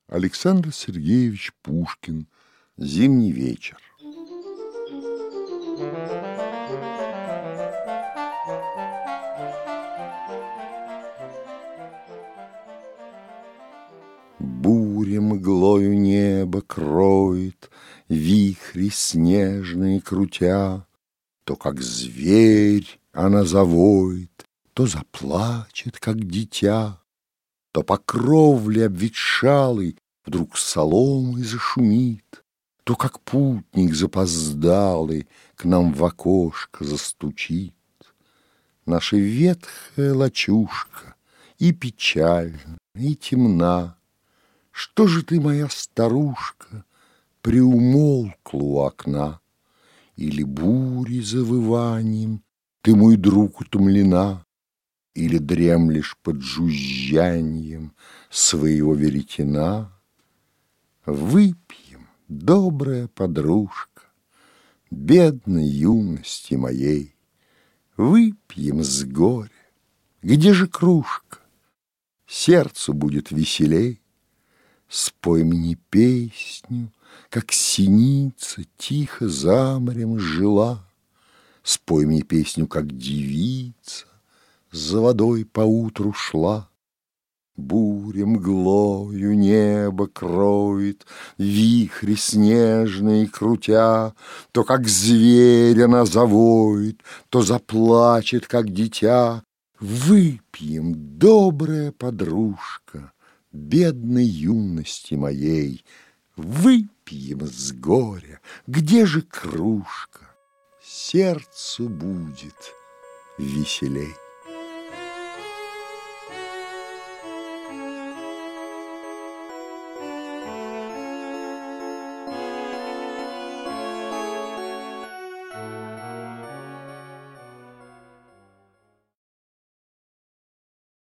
Александр Сергеевич Пушкин. Зимний вечер. Буря мглою небо кроет, вихри снежные крутя. То, как зверь, она завоет, то заплачет, как дитя. То по кровле обветшалой вдруг соломой зашумит, то, как путник запоздалый, к нам в окошко застучит. Наша ветхая лачушка и печальна, и темна. Что же ты, моя старушка, приумолкла у окна? Или бури завыванием ты, мой друг, утомлена? Или дремлешь под жужжанием своего веретена? Выпьем, добрая подружка, бедной юности моей, выпьем с горя. Где же кружка? Сердцу будет веселей. Спой мне песню, как синица тихо за морем жила. Спой мне песню, как девица за водой поутру шла. Буря мглою небо кроет, вихри снежные крутя. То, как зверь, она завоет, то заплачет, как дитя. Выпьем, добрая подружка, бедной юности моей, выпьем с горя. Где же кружка? Сердцу будет веселей.